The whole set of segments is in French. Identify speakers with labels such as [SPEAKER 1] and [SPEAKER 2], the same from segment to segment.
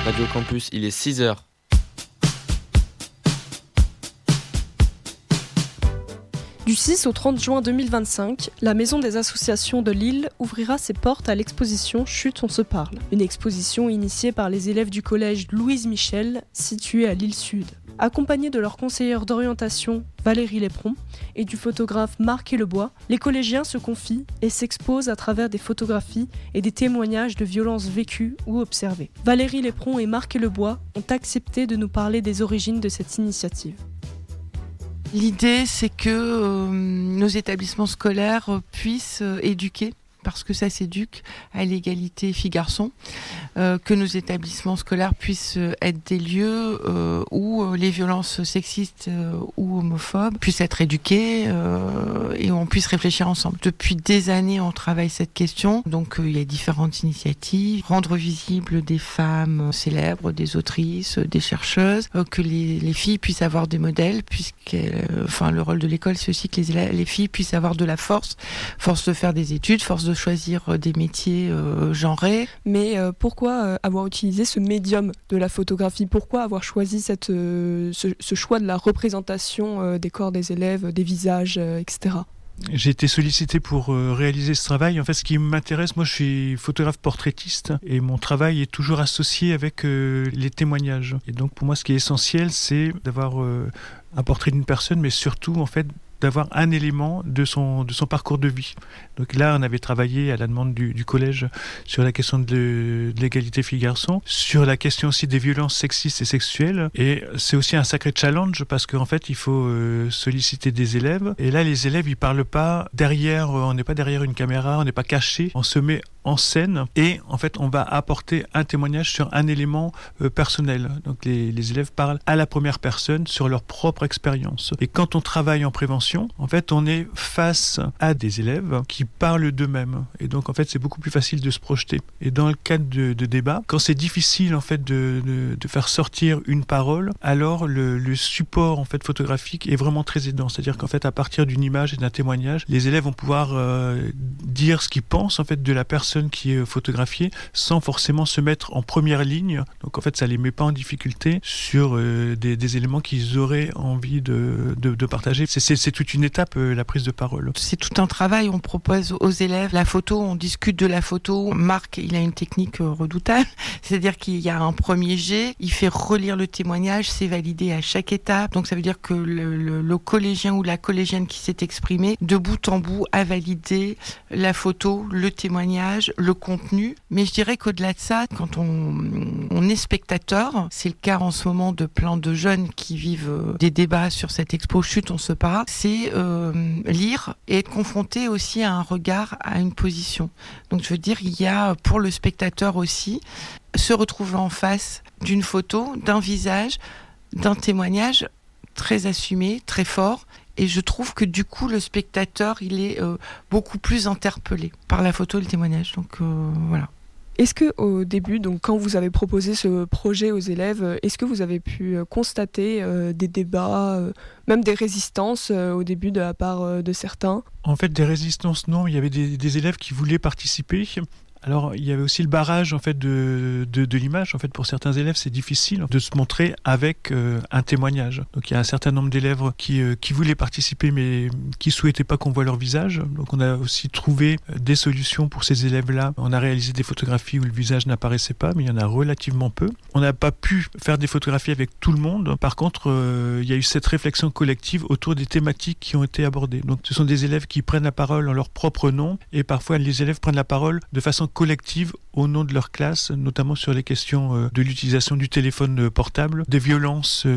[SPEAKER 1] Radio Campus, il est 6h.
[SPEAKER 2] Du 6 au 30 juin 2025, la Maison des associations de Lille ouvrira ses portes à l'exposition Chut, on se parle. Une exposition initiée par les élèves du collège Louise Michel, situé à Lille Sud. Accompagnés de leur conseillère d'orientation, Valérie Lépron, et du photographe Marc Lebois, les collégiens se confient et s'exposent à travers des photographies et des témoignages de violences vécues ou observées. Valérie Lépron et Marc Lebois ont accepté de nous parler des origines de cette initiative.
[SPEAKER 3] L'idée, c'est que nos établissements scolaires puissent éduquer, parce que ça s'éduque à l'égalité filles-garçons, que nos établissements scolaires puissent être des lieux où les violences sexistes ou homophobes puissent être éduquées et où on puisse réfléchir ensemble. Depuis des années, on travaille cette question, donc il y a différentes initiatives, rendre visibles des femmes célèbres, des autrices, des chercheuses, que les filles puissent avoir des modèles, le rôle de l'école, c'est aussi que les filles puissent avoir de la force de faire des études, force de choisir des métiers genrés.
[SPEAKER 2] Mais pourquoi avoir utilisé ce médium de la photographie ? Pourquoi avoir choisi ce choix de la représentation des corps des élèves, des visages, etc.
[SPEAKER 4] J'ai été sollicité pour réaliser ce travail. En fait, ce qui m'intéresse, moi je suis photographe portraitiste et mon travail est toujours associé avec les témoignages. Et donc pour moi, ce qui est essentiel, c'est d'avoir un portrait d'une personne, mais surtout en fait d'avoir un élément de son parcours de vie. Donc là, on avait travaillé à la demande du collège sur la question de l'égalité filles-garçons, sur la question aussi des violences sexistes et sexuelles. Et c'est aussi un sacré challenge parce qu'en fait, il faut solliciter des élèves. Et là, les élèves, ils parlent pas derrière, on n'est pas derrière une caméra, on n'est pas caché, on se met en scène et en fait, on va apporter un témoignage sur un élément personnel. Donc les élèves parlent à la première personne sur leur propre expérience. Et quand on travaille en prévention, en fait, on est face à des élèves qui parlent d'eux-mêmes. Et donc, en fait, c'est beaucoup plus facile de se projeter. Et dans le cadre de débats, quand c'est difficile, en fait, de faire sortir une parole, alors le support, en fait, photographique est vraiment très aidant. C'est-à-dire qu'en fait, à partir d'une image et d'un témoignage, les élèves vont pouvoir dire ce qu'ils pensent, en fait, de la personne qui est photographiée, sans forcément se mettre en première ligne. Donc, en fait, ça les met pas en difficulté sur des éléments qu'ils auraient envie de partager. C'est toute une étape, la prise de parole.
[SPEAKER 3] C'est tout un travail, on propose aux élèves la photo, on discute de la photo. Marc, il a une technique redoutable, c'est-à-dire qu'il y a un premier jet, il fait relire le témoignage, c'est validé à chaque étape. Donc ça veut dire que le collégien ou la collégienne qui s'est exprimé, de bout en bout, a validé la photo, le témoignage, le contenu. Mais je dirais qu'au-delà de ça, quand on est spectateur, c'est le cas en ce moment de plein de jeunes qui vivent des débats sur cette expo Chut, on se parle, c'est lire et être confronté aussi à un regard, à une position. Donc je veux dire, il y a pour le spectateur aussi se retrouver en face d'une photo, d'un visage, d'un témoignage très assumé, très fort. Et je trouve que du coup, le spectateur, il est beaucoup plus interpellé par la photo et le témoignage. Donc voilà.
[SPEAKER 2] Est-ce qu'au début, donc quand vous avez proposé ce projet aux élèves, est-ce que vous avez pu constater des débats, même des résistances au début de la part de certains ?
[SPEAKER 4] En fait, des résistances, non. Il y avait des élèves qui voulaient participer. Alors, il y avait aussi le barrage en fait de l'image. En fait, pour certains élèves, c'est difficile de se montrer avec un témoignage. Donc, il y a un certain nombre d'élèves qui voulaient participer, mais qui souhaitaient pas qu'on voit leur visage. Donc, on a aussi trouvé des solutions pour ces élèves-là. On a réalisé des photographies où le visage n'apparaissait pas, mais il y en a relativement peu. On n'a pas pu faire des photographies avec tout le monde. Par contre, il y a eu cette réflexion collective autour des thématiques qui ont été abordées. Donc, ce sont des élèves qui prennent la parole en leur propre nom, et parfois les élèves prennent la parole de façon collective au nom de leur classe, notamment sur les questions de l'utilisation du téléphone portable, des violences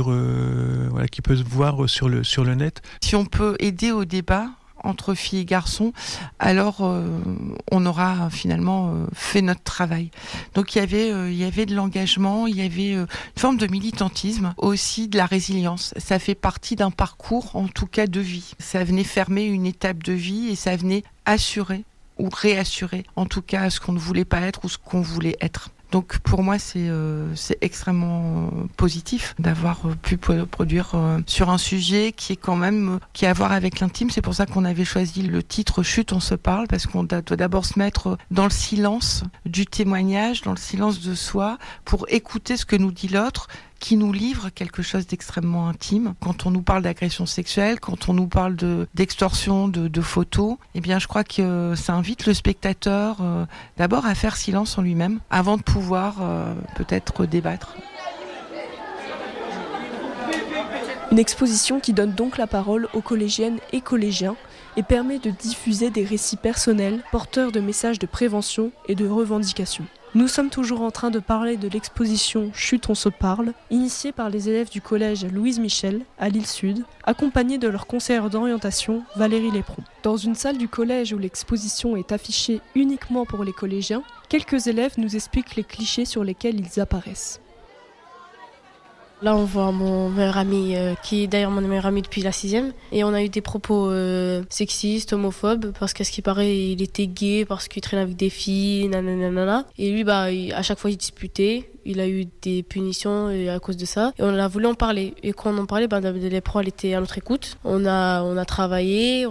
[SPEAKER 4] qu'ils peuvent voir sur le net.
[SPEAKER 3] Si on peut aider au débat entre filles et garçons, alors on aura finalement fait notre travail. Donc il y avait de l'engagement, il y avait une forme de militantisme, aussi de la résilience. Ça fait partie d'un parcours, en tout cas de vie. Ça venait fermer une étape de vie et ça venait assurer ou réassurer, en tout cas, ce qu'on ne voulait pas être ou ce qu'on voulait être. Donc pour moi, c'est extrêmement positif d'avoir pu produire sur un sujet qui est quand même qui a à voir avec l'intime. C'est pour ça qu'on avait choisi le titre Chut, on se parle, parce qu'on doit d'abord se mettre dans le silence du témoignage, dans le silence de soi, pour écouter ce que nous dit l'autre, qui nous livre quelque chose d'extrêmement intime. Quand on nous parle d'agression sexuelle, quand on nous parle d'extorsion, de photos, eh bien je crois que ça invite le spectateur d'abord à faire silence en lui-même, avant de pouvoir peut-être débattre.
[SPEAKER 2] Une exposition qui donne donc la parole aux collégiennes et collégiens et permet de diffuser des récits personnels porteurs de messages de prévention et de revendication. Nous sommes toujours en train de parler de l'exposition Chut, on se parle, initiée par les élèves du collège Louise Michel à Lille-Sud, accompagnés de leur conseillère d'orientation Valérie Lépron. Dans une salle du collège où l'exposition est affichée uniquement pour les collégiens, quelques élèves nous expliquent les clichés sur lesquels ils apparaissent.
[SPEAKER 1] Là, on voit mon meilleur ami, qui est d'ailleurs mon meilleur ami depuis la 6e. Et on a eu des propos sexistes, homophobes, parce qu'à ce qui paraît, il était gay, parce qu'il traînait avec des filles, nanana. Et lui, à chaque fois, il disputait. Il a eu des punitions à cause de ça. Et on a voulu en parler. Et quand on en parlait, les pros, elle était à notre écoute. On a travaillé,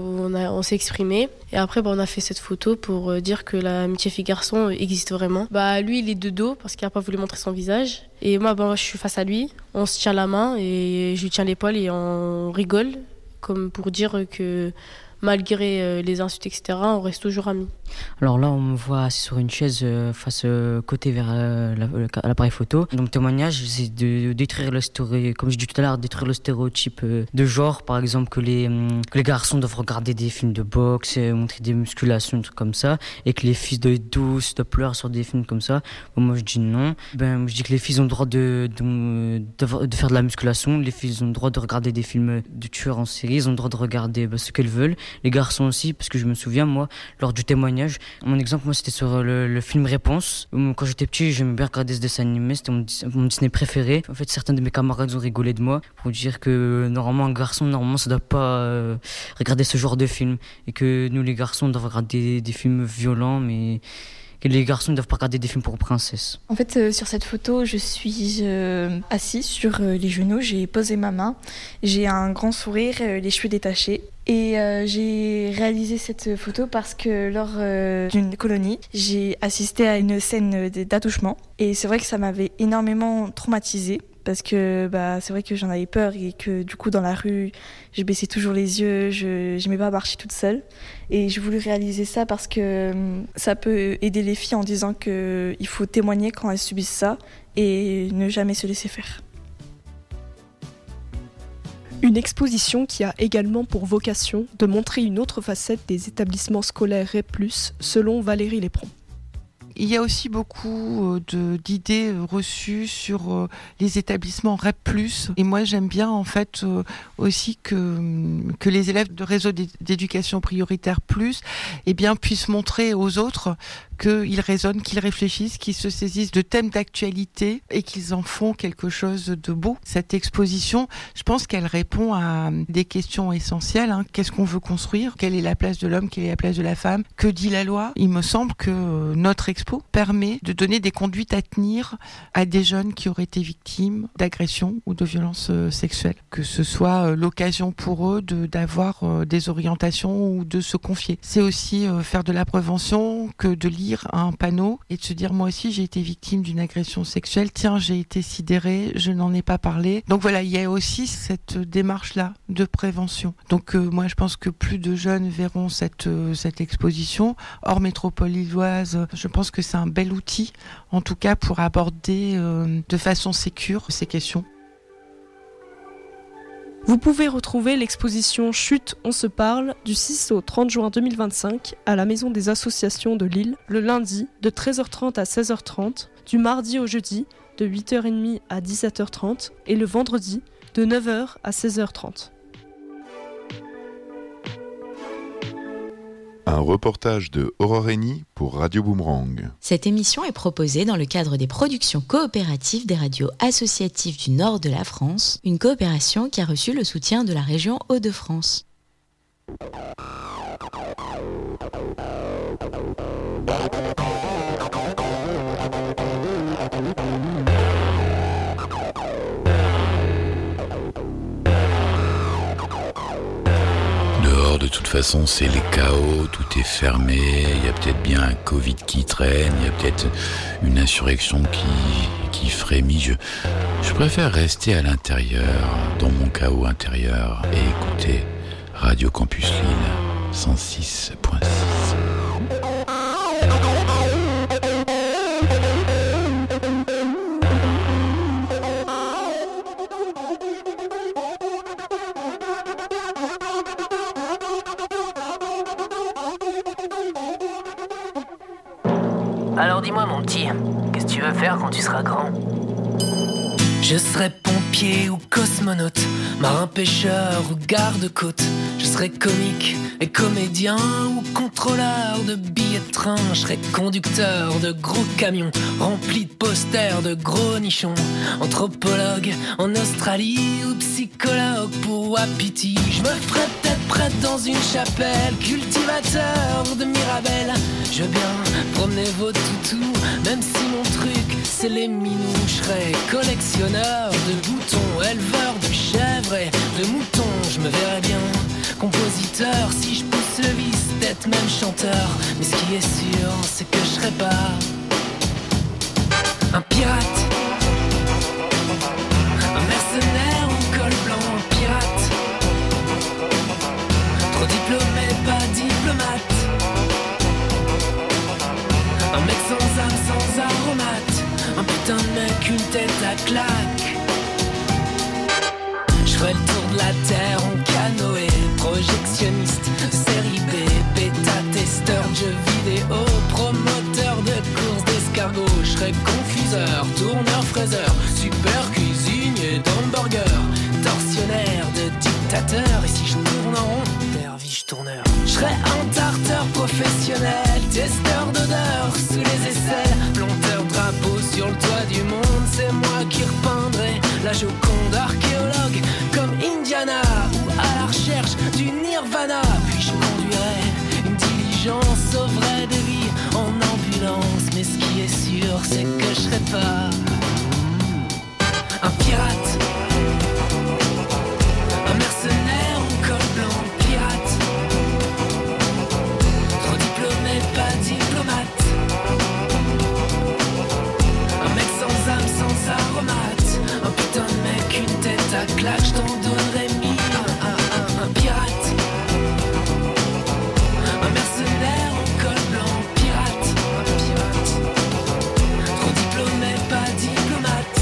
[SPEAKER 1] on s'est exprimé. Et après, on a fait cette photo pour dire que l'amitié fille-garçon existe vraiment. Lui, il est de dos parce qu'il n'a pas voulu montrer son visage. Et moi, je suis face à lui. On se tient la main et je lui tiens l'épaule et on rigole. Comme pour dire que malgré les insultes, etc., on reste toujours amis.
[SPEAKER 5] Alors là, on me voit assis sur une chaise face côté vers l'appareil photo. Dans mon témoignage, c'est de détruire comme je dis tout à l'heure, détruire le stéréotype de genre. Par exemple, que les garçons doivent regarder des films de boxe, montrer des musculations, des trucs comme ça, et que les filles doivent être douces, de pleurer sur des films comme ça. Moi, je dis non. Je dis que les filles ont le droit de faire de la musculation. Les filles ont le droit de regarder des films de tueurs en série. Ils ont le droit de regarder ce qu'elles veulent. Les garçons aussi, parce que je me souviens, moi, lors du témoignage, mon exemple, moi, c'était sur le film Réponse. Quand j'étais petit, j'aimais bien regarder ce dessin animé, c'était mon Disney préféré. En fait, certains de mes camarades ont rigolé de moi pour dire que normalement, un garçon, ça doit pas regarder ce genre de film. Et que nous, les garçons, on doit regarder des films violents, mais que les garçons ne doivent pas regarder des films pour princesses.
[SPEAKER 6] En fait, sur cette photo, je suis assise sur les genoux, j'ai posé ma main, j'ai un grand sourire, les cheveux détachés. Et j'ai réalisé cette photo parce que lors d'une colonie, j'ai assisté à une scène d'attouchement. Et c'est vrai que ça m'avait énormément traumatisée. Parce que c'est vrai que j'en avais peur et que du coup dans la rue je baissais toujours les yeux, je n'aimais pas marcher toute seule et j'ai voulu réaliser ça parce que ça peut aider les filles en disant qu'il faut témoigner quand elles subissent ça et ne jamais se laisser faire.
[SPEAKER 2] Une exposition qui a également pour vocation de montrer une autre facette des établissements scolaires REP+, selon Valérie Lépron.
[SPEAKER 3] Il y a aussi beaucoup d'idées reçues sur les établissements REP+. Et moi, j'aime bien en fait aussi que les élèves de réseau d'éducation prioritaire plus puissent montrer aux autres qu'ils raisonnent, qu'ils réfléchissent, qu'ils se saisissent de thèmes d'actualité et qu'ils en font quelque chose de beau. Cette exposition, je pense qu'elle répond à des questions essentielles. Qu'est-ce qu'on veut construire ? Quelle est la place de l'homme ? Quelle est la place de la femme ? Que dit la loi ? Il me semble que notre expo permet de donner des conduites à tenir à des jeunes qui auraient été victimes d'agressions ou de violences sexuelles. Que ce soit l'occasion pour eux d'avoir des orientations ou de se confier. C'est aussi faire de la prévention que de lire un panneau et de se dire moi aussi j'ai été victime d'une agression sexuelle, tiens j'ai été sidérée, je n'en ai pas parlé. Donc voilà, il y a aussi cette démarche-là de prévention. Donc moi je pense que plus de jeunes verront cette exposition. Hors métropole lilloise, je pense que c'est un bel outil en tout cas pour aborder de façon sécure ces questions.
[SPEAKER 2] Vous pouvez retrouver l'exposition Chut, on se parle du 6 au 30 juin 2025 à la Maison des Associations de Lille, le lundi de 13h30 à 16h30, du mardi au jeudi de 8h30 à 17h30 et le vendredi de 9h à 16h30.
[SPEAKER 7] Un reportage de Aurore Rény pour Radio Boomerang.
[SPEAKER 8] Cette émission est proposée dans le cadre des productions coopératives des radios associatives du nord de la France, une coopération qui a reçu le soutien de la région Hauts-de-France.
[SPEAKER 9] toute façon, c'est les chaos, tout est fermé, il y a peut-être bien un Covid qui traîne, il y a peut-être une insurrection qui frémit. Je préfère rester à l'intérieur, dans mon chaos intérieur, et écouter Radio Campus Lille 106.6.
[SPEAKER 10] Alors dis-moi mon petit, qu'est-ce que tu veux faire quand tu seras grand ? Je serai pompier ou cosmonaute, marin pêcheur ou garde-côte. Je serai comique et comédien ou contrôleur de billets de train. Je serai conducteur de gros camions remplis de posters de gros nichons. Anthropologue en Australie ou psychologue pour Wapiti. Je me ferai peut-être prêtre dans une chapelle, cultivateur de Mirabelle. Je veux bien promener vos toutous, même si mon truc c'est les minous. Je serai collectionneur de boutons, éleveur de chèvres et de moutons. Je me verrai bien compositeur si je pousse le vice d'être même chanteur. Mais ce qui est sûr, c'est que je serai pas un pirate, un mercenaire au col blanc, un pirate. Trop diplômé, pas diplomate. Un mec sans âme, sans aromate. Un putain de mec, une tête à claque. Je ferai le tour de la terre en canoë, projectionniste, série B, bêta-testeur de jeux vidéo, promoteur de courses d'escargot. Je serai confuseur, tourneur, fraiseur, super cuisinier d'hamburger, tortionnaire de dictateur. Et si je tourne en rond, derviche tourneur. Je serai un tarteur professionnel, testeur d'odeur sous les aisselles, planteur drapeau sur le toit du monde. C'est moi qui repeindrai la Joconde, archéologue comme Indiana ou à la recherche du Nirvana. Puis je conduirai une diligence, sauverai des vies en ambulance. Mais ce qui est sûr, c'est que je serai pas un pirate, un mercenaire au col blanc, pirate. Trop diplômé, pas diplomate. Un mec sans âme, sans aromate. Un putain de mec, une tête à claque. Je t'en donnerai mille. Un pirate, un mercenaire au col blanc, pirate. Un pirate. Trop diplômé, pas diplomate.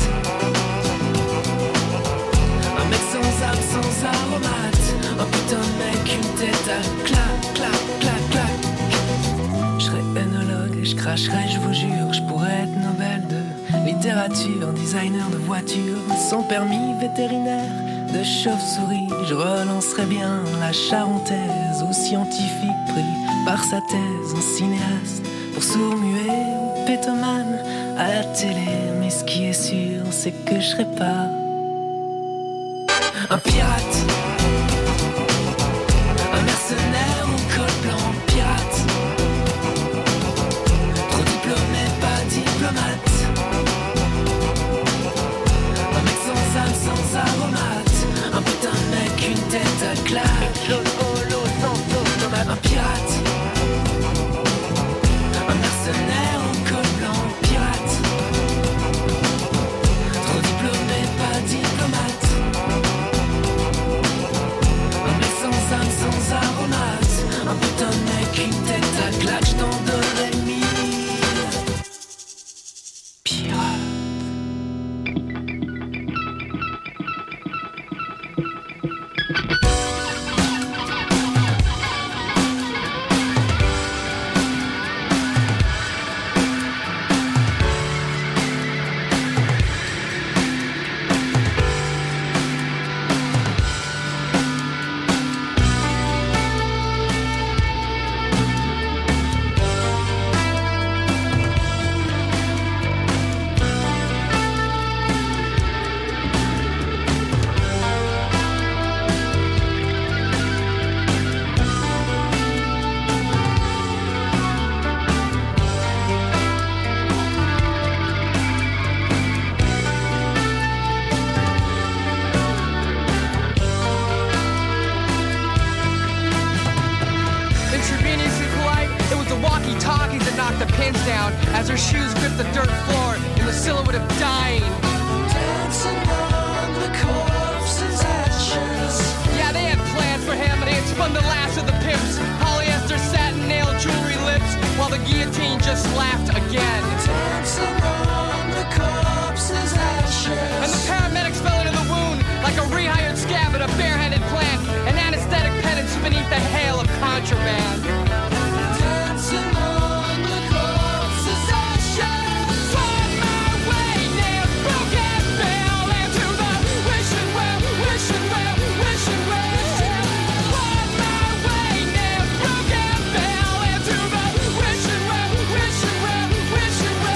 [SPEAKER 10] Un mec sans âme, sans aromate. Un putain de mec, une tête à clac, clac, clac, clac. Je serai œnologue, je cracherai, je vous jure. Je pourrais être Nobel de littérature, designer de voitures, sans permis vétérinaire de chauve-souris. Je relancerai bien la charentaise au scientifique pris par sa thèse en cinéaste pour sourd-muet ou pétomane à la télé. Mais ce qui est sûr, c'est que je serai pas un pirate, un mercenaire au col blanc, pirate. Trop diplômé, pas diplomate. Un mec sans âme, sans aromate. Un putain de mec, une tête à claque. Un pirate, un mercenaire au col blanc, pirate. Trop diplômé, pas diplomate. Un mec sans âme, sans aromate.
[SPEAKER 11] the pins down as her shoes grip the dirt floor in the silhouette of dying. Dancing on the corpse's ashes. Yeah, they had plans for him, and they had spun the last of the pimps. Polyester satin nail jewelry lips, while the guillotine just laughed again. Dancing on the corpse's ashes. And the paramedics fell into the wound like a rehired scab at a barehanded plant, an anesthetic penance beneath the hail of contraband. Dancing on the corpse's ashes. Find my way near broken bell into the wishing well, wishing well, wishing well. Find my way near broken bell into the wishing well, wishing well, wishing well.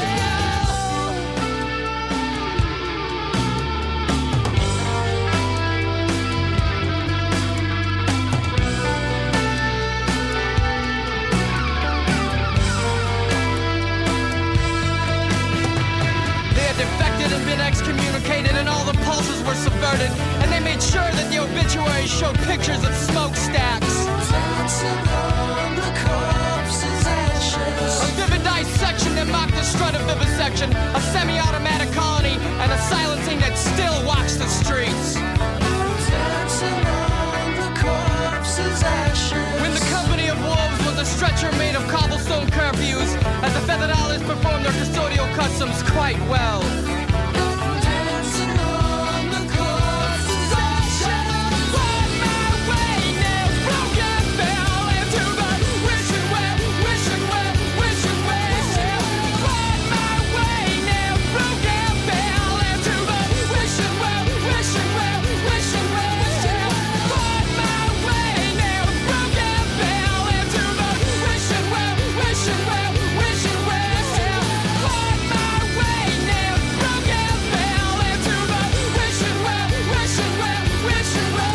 [SPEAKER 11] Defected and been excommunicated, and all the pulses were subverted, and they made sure that the obituaries showed pictures of smokestacks. Dancing on the corpse's ashes. A vivid dissection that mocked the strut of vivisection, a semi-automatic colony, and a silencing that still walks the streets. Dancing on the corpse's ashes. When the company of wolves was a stretcher made of cobblestone curfews, as the Federales performed their custodial customs quite well. Dancing on the corpse's ashes. Find my way near broken bell into the wishing well, wishing well, wishing well. Find my way near broken bell into the wishing well, wishing well, wishing well. Find my way near broken bell into the wishing well, wishing well, wishing well. Find my way near broken bell into the wishing well, wishing well, wishing well.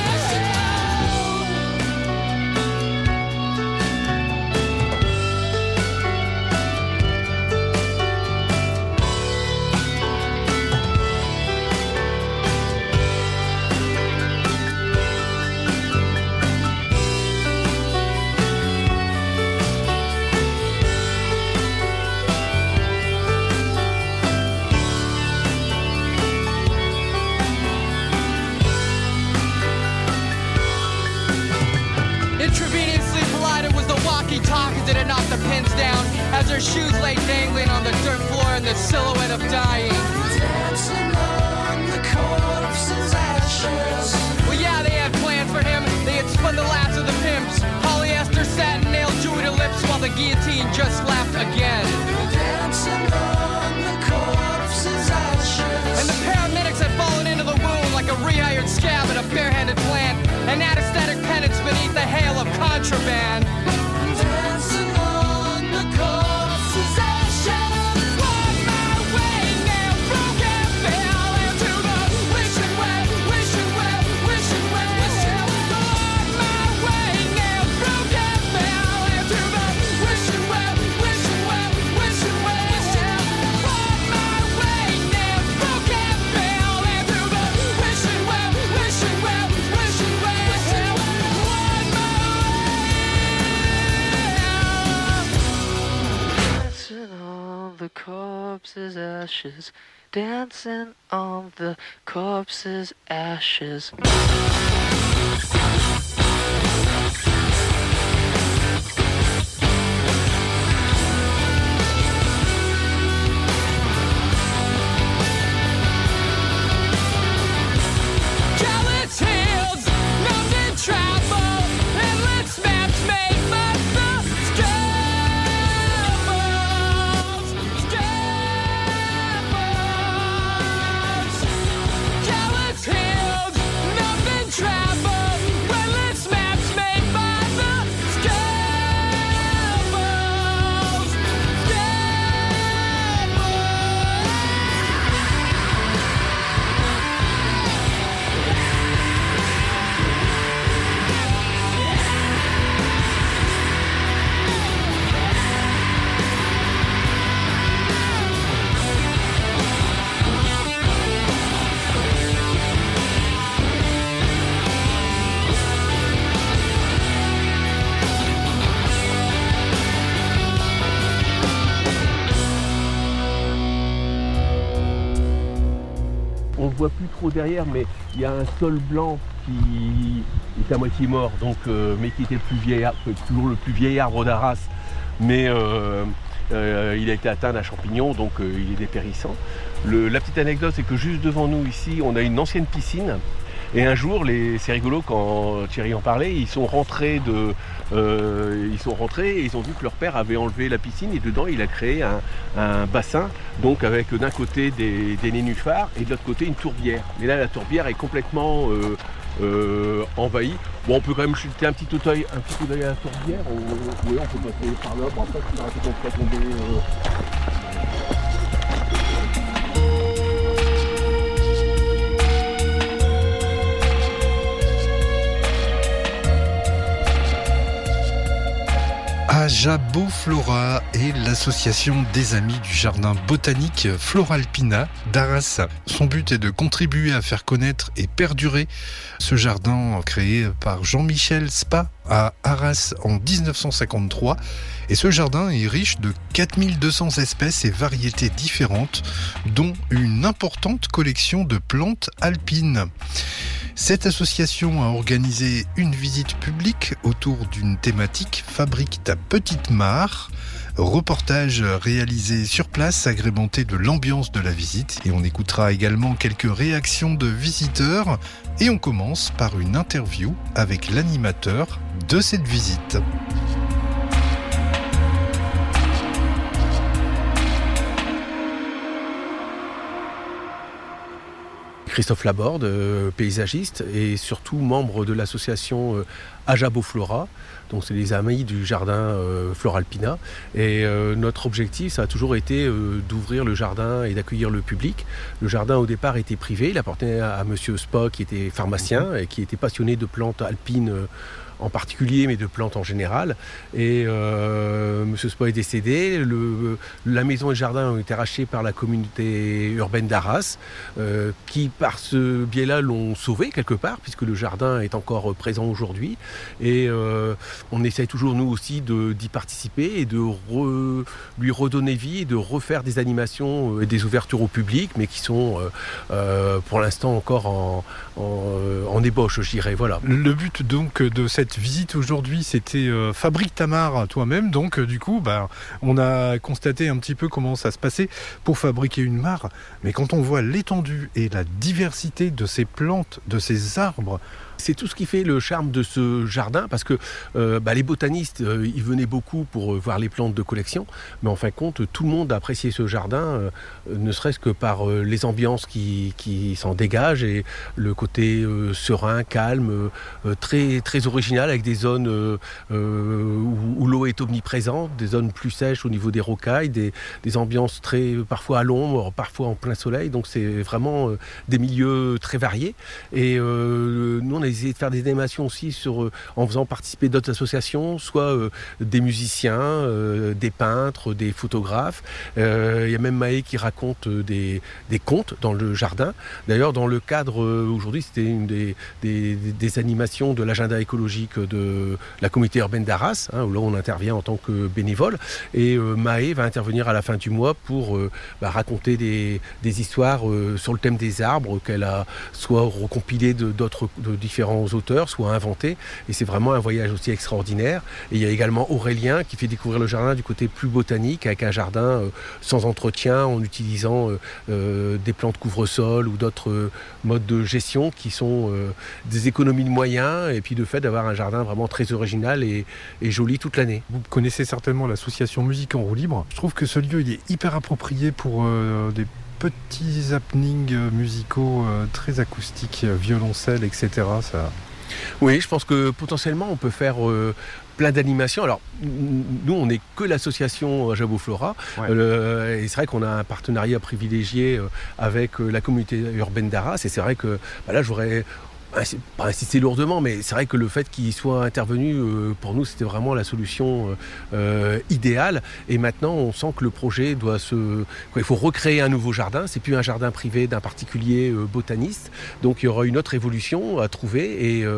[SPEAKER 11] Intravenously collided was the walkie-talkies that had knocked the pins down as her shoes lay dangling on the dirt floor in the silhouette of dying. Dancing on the corpse's ashes. Well, yeah, they had plans for him. They had spun the last of the pimps. Polyester satin nail jewelry to lips while the guillotine just laughed again. Dancing on the corpse's ashes. And the paramedics had fallen into the wound like a rehired scab at a barehanded plant, an anesthetic penance beneath the hail of contraband. Dancing on the corpse's ashes. Find my way near broken bell into the wishing well, wishing well, wishing well. Find my way near broken bell into the wishing well, wishing well, wishing well. Find my way near broken bell into the wishing well, wishing well, wishing well. Find my corpse's ashes, dancing on the corpse's ashes. Callous hills, mountain travel, endless maps made by the scaffolds. Callous hills, mountain travel,
[SPEAKER 12] on ne voit plus trop derrière, mais il y a un sol blanc qui est à moitié mort, donc, mais qui était toujours le plus vieil arbre d'Arras, mais il a été atteint d'un champignon, donc il est dépérissant. La petite anecdote, c'est que juste devant nous ici, on a une ancienne piscine. Et un jour, c'est rigolo, quand Thierry en parlait, ils sont rentrés et ils ont vu que leur père avait enlevé la piscine et dedans il a créé un bassin, donc avec d'un côté des nénuphars et de l'autre côté une tourbière. Et là, la tourbière est complètement envahie. Bon, on peut quand même jeter un petit coup d'œil à la tourbière. Oui, on peut passer par là. Bon, après, on va tomber.
[SPEAKER 13] Ajaboflora est l'association des amis du jardin botanique Floralpina d'Arras. Son but est de contribuer à faire connaître et perdurer ce jardin créé par Jean-Michel Spa à Arras en 1953. Et ce jardin est riche de 4200 espèces et variétés différentes, dont une importante collection de plantes alpines. Cette association a organisé une visite publique autour d'une thématique « Fabrique ta petite mare ». Reportage réalisé sur place, agrémenté de l'ambiance de la visite. Et on écoutera également quelques réactions de visiteurs. Et on commence par une interview avec l'animateur de cette visite.
[SPEAKER 12] Christophe Laborde, paysagiste et surtout membre de l'association Ajaboflora. Donc c'est les amis du jardin Floralpina. Et notre objectif, ça a toujours été d'ouvrir le jardin et d'accueillir le public. Le jardin au départ était privé, il appartenait à Monsieur Spa qui était pharmacien et qui était passionné de plantes alpines en particulier, mais de plantes en général. Et M. Spa est décédé. La maison et le jardin ont été rachetés par la communauté urbaine d'Arras, qui par ce biais-là l'ont sauvé quelque part, puisque le jardin est encore présent aujourd'hui. Et on essaye toujours, nous aussi, d'y participer et de lui redonner vie et de refaire des animations et des ouvertures au public, mais qui sont pour l'instant encore en ébauche, je dirais. Voilà.
[SPEAKER 13] Le but donc de cette visite aujourd'hui, c'était fabrique ta mare toi-même. Donc du coup, on a constaté un petit peu comment ça se passait pour fabriquer une mare. Mais quand on voit l'étendue et la diversité de ces plantes, de ces arbres,
[SPEAKER 12] c'est tout ce qui fait le charme de ce jardin, parce que les botanistes, ils venaient beaucoup pour voir les plantes de collection, mais en fin de compte, tout le monde a apprécié ce jardin, ne serait-ce que par les ambiances qui s'en dégagent et le côté serein, calme, très, très original, avec des zones où l'eau est omniprésente, des zones plus sèches au niveau des rocailles, des ambiances parfois à l'ombre, parfois en plein soleil, donc c'est vraiment des milieux très variés. Et nous, on a essayé de faire des animations aussi en faisant participer d'autres associations, soit des musiciens, des peintres, des photographes. Il y a même Maë qui raconte des contes dans le jardin. D'ailleurs, dans le cadre, aujourd'hui, c'était une des animations de l'agenda écologique de la communauté urbaine d'Arras, où là on intervient en tant que bénévole. Et Maë va intervenir à la fin du mois pour raconter des histoires sur le thème des arbres qu'elle a soit recompilé de différents auteurs, soit inventés, et c'est vraiment un voyage aussi extraordinaire. Et il y a également Aurélien qui fait découvrir le jardin du côté plus botanique, avec un jardin sans entretien, en utilisant des plantes couvre-sol ou d'autres modes de gestion qui sont des économies de moyens, et puis le fait d'avoir un jardin vraiment très original et joli toute l'année.
[SPEAKER 13] Vous connaissez certainement l'association Musique en roue libre. Je trouve que ce lieu il est hyper approprié pour des petits happenings musicaux très acoustiques, violoncelle, etc. Ça...
[SPEAKER 12] Oui, je pense que potentiellement on peut faire plein d'animations. Alors, nous, on n'est que l'association Ajaboflora. Ouais. Et c'est vrai qu'on a un partenariat privilégié avec la communauté urbaine d'Arras. Et c'est vrai que là, j'aurais... pas insister lourdement, mais c'est vrai que le fait qu'il soit intervenu, pour nous, c'était vraiment la solution idéale. Et maintenant, on sent que le projet il faut recréer un nouveau jardin. C'est plus un jardin privé d'un particulier botaniste. Donc, il y aura une autre évolution à trouver. Et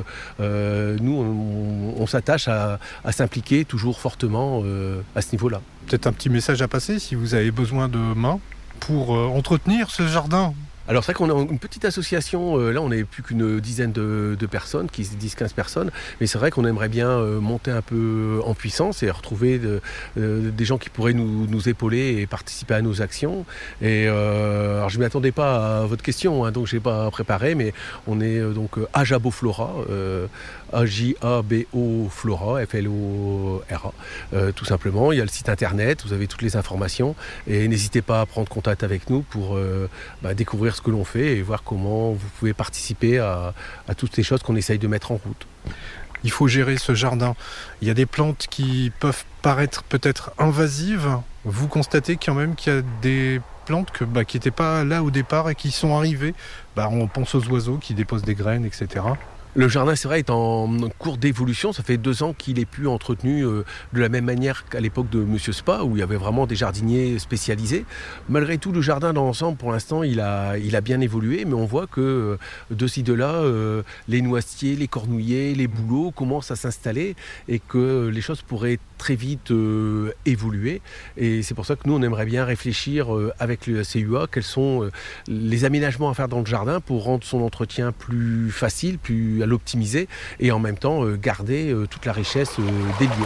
[SPEAKER 12] nous, on s'attache à s'impliquer toujours fortement à ce niveau-là.
[SPEAKER 13] Peut-être un petit message à passer, si vous avez besoin de mains pour entretenir ce jardin.
[SPEAKER 12] Alors c'est vrai qu'on a une petite association, là on n'est plus qu'une dizaine de personnes, 10-15 personnes, mais c'est vrai qu'on aimerait bien monter un peu en puissance et retrouver des gens qui pourraient nous épauler et participer à nos actions. Et alors je ne m'attendais pas à votre question, donc je n'ai pas préparé, mais on est donc Ajabo Flora, A-J-A-B-O Flora, F-L-O-R-A, tout simplement. Il y a le site internet, vous avez toutes les informations et n'hésitez pas à prendre contact avec nous pour découvrir ce que l'on fait et voir comment vous pouvez participer à toutes ces choses qu'on essaye de mettre en route.
[SPEAKER 13] Il faut gérer ce jardin. Il y a des plantes qui peuvent paraître peut-être invasives. Vous constatez quand même qu'il y a des plantes qui n'étaient pas là au départ et qui sont arrivées. On pense aux oiseaux qui déposent des graines, etc.
[SPEAKER 12] Le jardin, c'est vrai, est en cours d'évolution. Ça fait 2 ans qu'il est plus entretenu de la même manière qu'à l'époque de Monsieur Spa, où il y avait vraiment des jardiniers spécialisés. Malgré tout, le jardin dans l'ensemble, pour l'instant, il a bien évolué, mais on voit que de ci, de là, les noisetiers, les cornouillers, les bouleaux commencent à s'installer et que les choses pourraient très vite évoluer. Et c'est pour ça que nous, on aimerait bien réfléchir avec le CUA quels sont les aménagements à faire dans le jardin pour rendre son entretien plus facile, à l'optimiser et en même temps garder toute la richesse des lieux.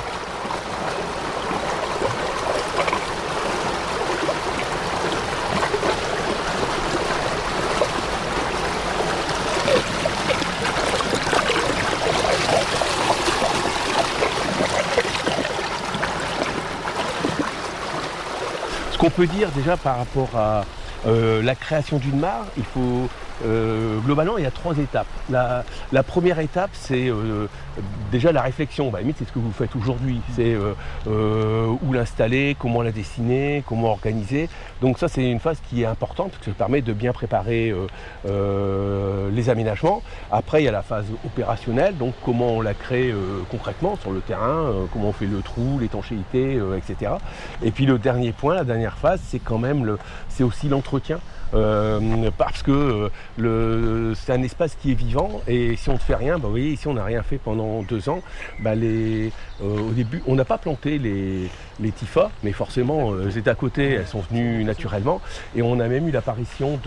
[SPEAKER 12] Ce qu'on peut dire déjà par rapport à la création d'une mare, il faut globalement il y a 3 étapes. La première étape c'est déjà la réflexion, à la limite c'est ce que vous faites aujourd'hui, c'est où l'installer, comment la dessiner, comment organiser. Donc ça c'est une phase qui est importante parce que ça permet de bien préparer les aménagements. Après il y a la phase opérationnelle, donc comment on la crée concrètement sur le terrain, comment on fait le trou, l'étanchéité, etc. Et puis le dernier point, la dernière phase, c'est quand même c'est aussi l'entretien. Parce que c'est un espace qui est vivant et si on ne fait rien, vous voyez ici on n'a rien fait pendant 2 ans, au début on n'a pas planté les tifas, mais forcément elles étaient à côté, elles sont venues naturellement et on a même eu l'apparition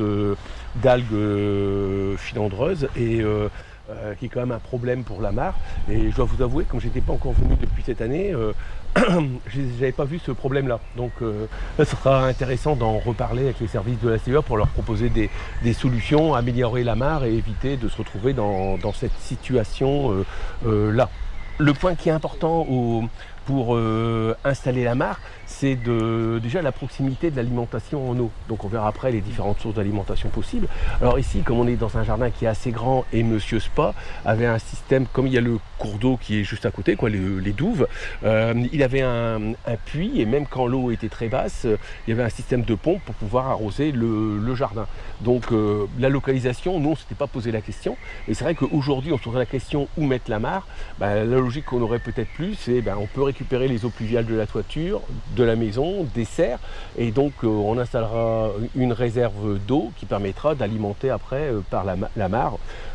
[SPEAKER 12] d'algues filandreuses et qui est quand même un problème pour la mare. Et je dois vous avouer, comme j'étais pas encore venu depuis cette année, j'avais pas vu ce problème-là. Donc là, ce sera intéressant d'en reparler avec les services de la CEA pour leur proposer des solutions, améliorer la mare et éviter de se retrouver dans cette situation-là. Le point qui est important pour installer la mare, c'est déjà la proximité de l'alimentation en eau. Donc on verra après les différentes sources d'alimentation possibles. Alors ici, comme on est dans un jardin qui est assez grand et Monsieur Spa avait un système, comme il y a le cours d'eau qui est juste à côté, les douves, il avait un puits et même quand l'eau était très basse, il y avait un système de pompe pour pouvoir arroser le jardin. Donc la localisation, nous on ne s'était pas posé la question. Et c'est vrai qu'aujourd'hui on se pose la question où mettre la mare. La logique qu'on aurait peut-être plus, c'est on peut récupérer les eaux pluviales de la toiture, de la maison, des serres, et donc on installera une réserve d'eau qui permettra d'alimenter après par la mare,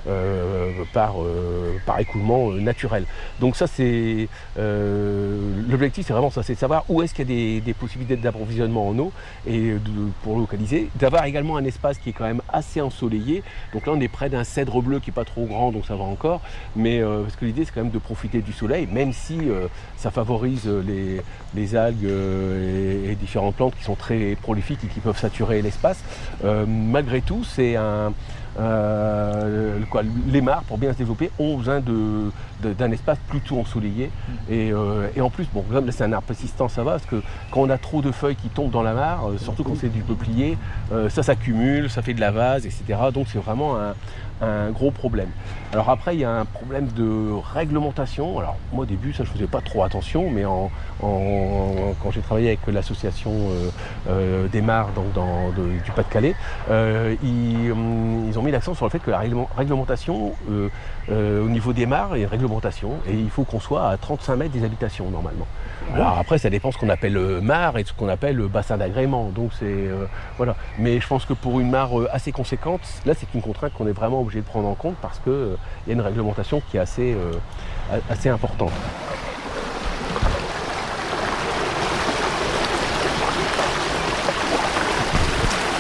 [SPEAKER 12] par écoulement naturel. Donc ça c'est l'objectif, c'est vraiment ça, c'est de savoir où est-ce qu'il y a des possibilités d'approvisionnement en eau et pour localiser, d'avoir également un espace qui est quand même assez ensoleillé. Donc là on est près d'un cèdre bleu qui n'est pas trop grand, donc ça va encore, mais parce que l'idée c'est quand même de profiter du soleil, même si ça favorise les algues et différentes plantes qui sont très prolifiques et qui peuvent saturer l'espace. Malgré tout, c'est les mares, pour bien se développer, ont besoin d'un espace plutôt ensoleillé. Et en plus, comme là c'est un arbre persistant, ça va, parce que quand on a trop de feuilles qui tombent dans la mare, surtout quand c'est du peuplier, ça s'accumule, ça fait de la vase, etc. Donc c'est vraiment un gros problème. Alors après, il y a un problème de réglementation. Alors moi au début, ça je faisais pas trop attention, mais quand j'ai travaillé avec l'association des mares du Pas-de-Calais, ils ont mis l'accent sur le fait que la réglementation au niveau des mares, il y a une réglementation et il faut qu'on soit à 35 mètres des habitations normalement. Alors après, ça dépend ce qu'on appelle mare et ce qu'on appelle bassin d'agrément. Donc c'est voilà. Mais je pense que pour une mare assez conséquente, là c'est une contrainte qu'on est vraiment obligé de prendre en compte parce que il y a une réglementation qui est assez importante.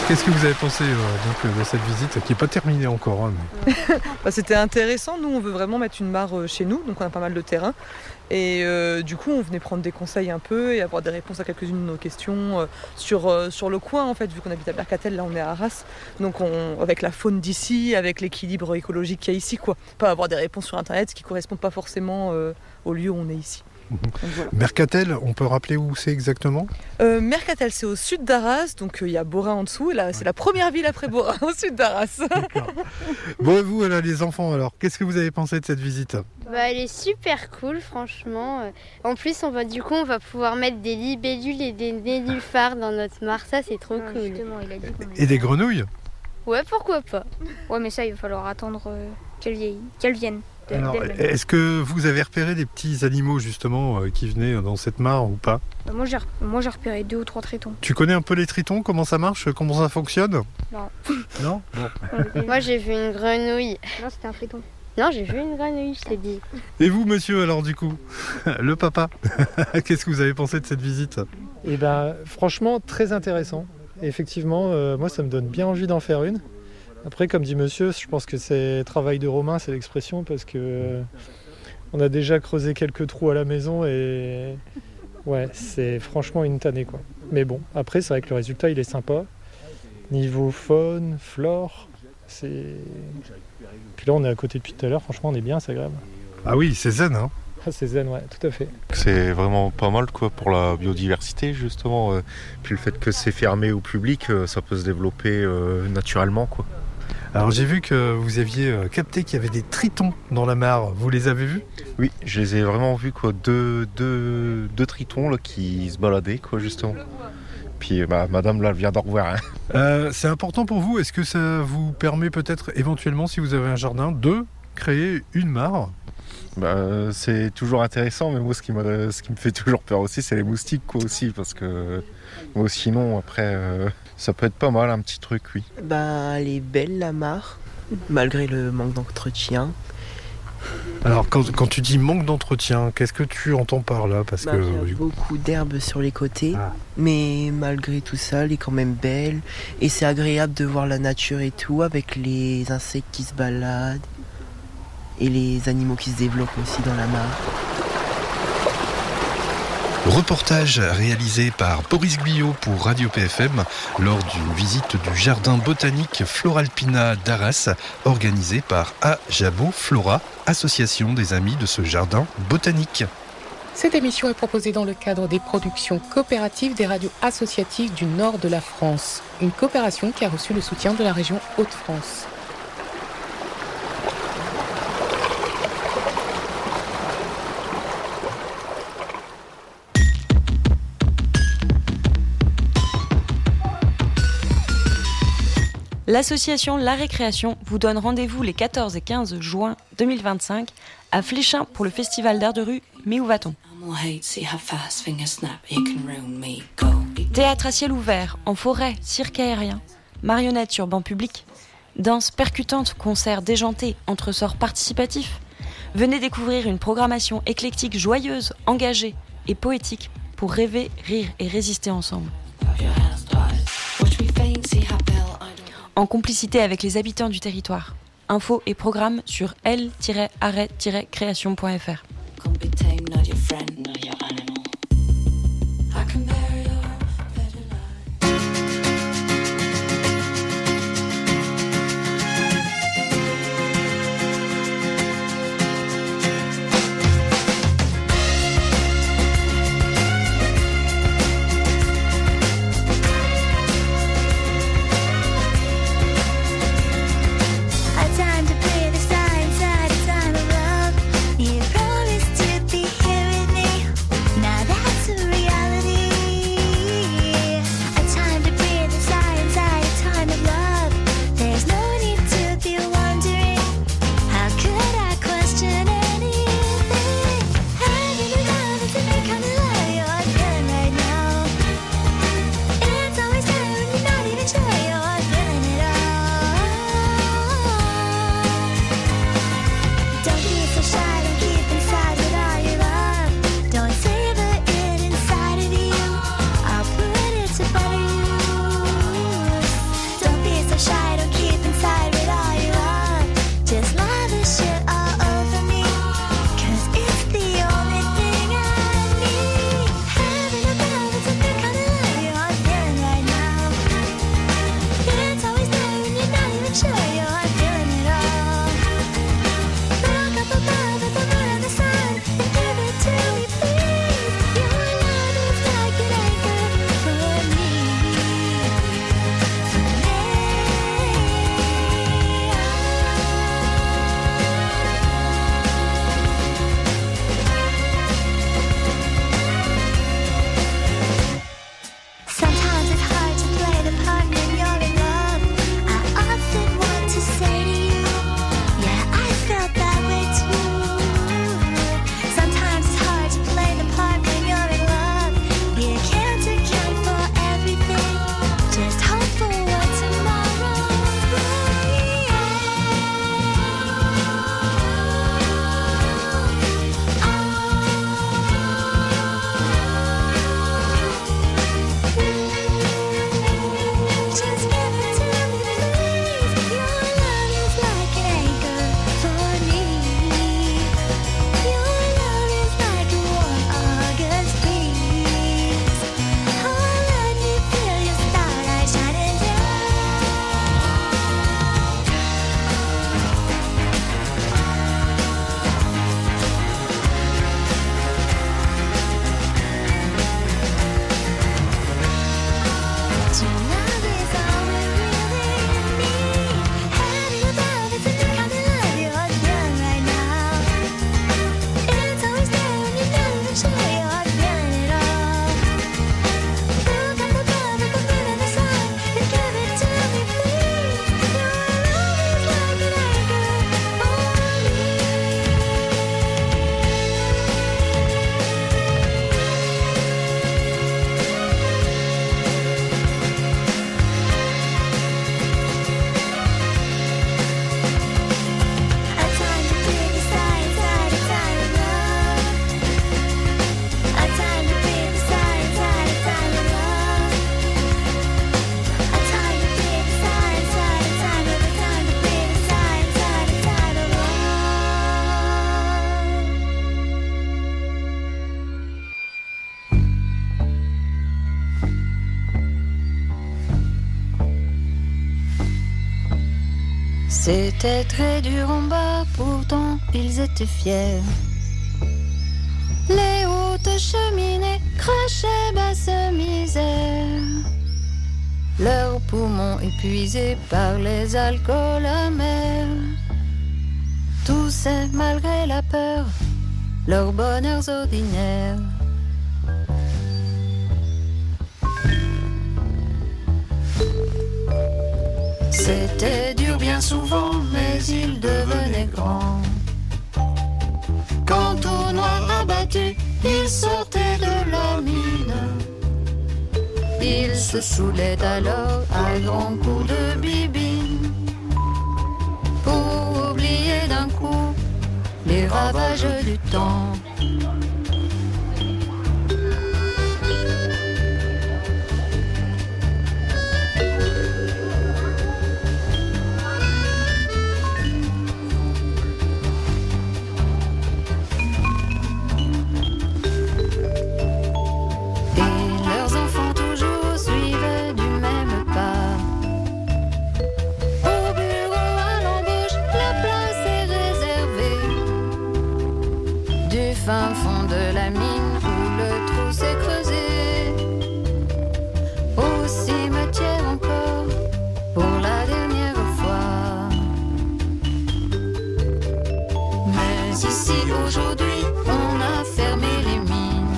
[SPEAKER 13] Qu'est-ce que vous avez pensé de cette visite qui n'est pas terminée encore mais...
[SPEAKER 14] C'était intéressant. Nous, on veut vraiment mettre une mare chez nous, donc on a pas mal de terrain. Et du coup, on venait prendre des conseils un peu et avoir des réponses à quelques-unes de nos questions sur le coin, en fait, vu qu'on habite à Mercatel, là on est à Arras. Donc avec la faune d'ici, avec l'équilibre écologique qu'il y a ici, quoi. Pas avoir des réponses sur Internet qui ne correspondent pas forcément au lieu où on est ici.
[SPEAKER 13] Voilà. Mercatel, on peut rappeler où c'est exactement ?
[SPEAKER 14] Mercatel, c'est au sud d'Arras, donc il y a Bora en dessous, et là c'est la première ville après Bora, au sud d'Arras.
[SPEAKER 13] Bon, et vous, là, les enfants, alors, qu'est-ce que vous avez pensé de cette visite ?
[SPEAKER 15] Elle est super cool, franchement. En plus, on va pouvoir mettre des libellules et des nénuphars dans notre mare, ça c'est trop cool.
[SPEAKER 13] Et des grenouilles ?
[SPEAKER 15] Ouais, pourquoi pas.
[SPEAKER 16] Ouais, mais ça, il va falloir attendre qu'elles viennent.
[SPEAKER 13] Alors, est-ce que vous avez repéré des petits animaux justement qui venaient dans cette mare ou pas ?
[SPEAKER 16] Moi j'ai repéré 2 ou 3 tritons.
[SPEAKER 13] Tu connais un peu les tritons, comment ça marche, comment ça fonctionne ?
[SPEAKER 16] Non.
[SPEAKER 13] Non ? Bon.
[SPEAKER 15] Moi j'ai vu une grenouille.
[SPEAKER 16] Non, c'était un triton.
[SPEAKER 15] Non, j'ai vu une grenouille, je t'ai dit.
[SPEAKER 13] Et vous, monsieur, alors du coup, le papa, qu'est-ce que vous avez pensé de cette visite ?
[SPEAKER 17] Franchement, très intéressant. Et effectivement, moi ça me donne bien envie d'en faire une. Après, comme dit monsieur, je pense que c'est travail de Romain, c'est l'expression, parce que on a déjà creusé quelques trous à la maison et ouais, c'est franchement une tannée, quoi. Mais bon, après, c'est vrai que le résultat, il est sympa. Niveau faune, flore, c'est... Puis là, on est à côté depuis tout à l'heure, franchement, on est bien, c'est agréable.
[SPEAKER 13] Ah oui, c'est zen, hein ?
[SPEAKER 17] Ah, c'est zen, ouais, tout à fait.
[SPEAKER 18] C'est vraiment pas mal, quoi, pour la biodiversité, justement. Puis le fait que c'est fermé au public, ça peut se développer naturellement, quoi.
[SPEAKER 13] Alors j'ai vu que vous aviez capté qu'il y avait des tritons dans la mare. Vous les avez vus ?
[SPEAKER 18] Oui, je les ai vraiment vus, quoi. Deux tritons là, qui se baladaient, quoi, justement. Puis madame là, elle vient d'en revoir.
[SPEAKER 13] Hein. C'est important pour vous. Est-ce que ça vous permet peut-être éventuellement, si vous avez un jardin, de créer une mare ?
[SPEAKER 18] C'est toujours intéressant, mais moi ce qui me fait toujours peur aussi, c'est les moustiques, quoi, aussi, parce que sinon après ça peut être pas mal, un petit truc, oui.
[SPEAKER 19] Elle est belle, la mare, malgré le manque d'entretien.
[SPEAKER 13] Alors quand tu dis manque d'entretien, qu'est-ce que tu entends par là ? Parce que
[SPEAKER 19] il y a beaucoup d'herbes sur les côtés, mais malgré tout ça, elle est quand même belle, et c'est agréable de voir la nature et tout, avec les insectes qui se baladent et les animaux qui se développent aussi dans la mare.
[SPEAKER 13] Reportage réalisé par Boris Guyot pour Radio PFM lors d'une visite du jardin botanique Floralpina d'Arras, organisé par Jabot Flora, association des amis de ce jardin botanique.
[SPEAKER 20] Cette émission est proposée dans le cadre des productions coopératives des radios associatives du nord de la France, une coopération qui a reçu le soutien de la région Hauts-de-France.
[SPEAKER 8] L'association La Récréation vous donne rendez-vous les 14 et 15 juin 2025 à Fléchin pour le festival d'art de rue Mais où va-t-on ? Théâtre à ciel ouvert, en forêt, cirque aérien, marionnettes sur banc public, danse percutante, concerts déjantés, entresorts participatifs. Venez découvrir une programmation éclectique joyeuse, engagée et poétique pour rêver, rire et résister ensemble. En complicité avec les habitants du territoire. Infos et programmes sur l-arrêt-création.fr.
[SPEAKER 21] A time to play the side, a time of love. You promised to be here. C'était très dur en bas, pourtant ils étaient fiers. Les hautes cheminées crachaient basse misère. Leurs poumons épuisés par les alcools amers toussaient malgré la peur leurs bonheurs ordinaires. C'était dur bien souvent, mais ils devenaient grands. Quand au noir abattu, ils sortaient de la mine. Ils se saoulaient alors à grands coups de bibine pour oublier d'un coup les ravages du temps. Fin fond de la mine où le trou s'est creusé. Au cimetière encore pour la dernière fois. Mais ici aujourd'hui on a fermé les mines.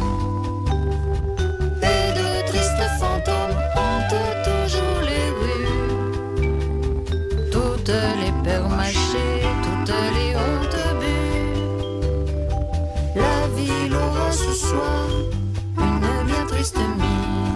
[SPEAKER 21] Et de tristes fantômes hantent toujours les rues. Toutes les peurs mâchées, toutes les hontes bues. La ville aura ce soir une bien triste mine.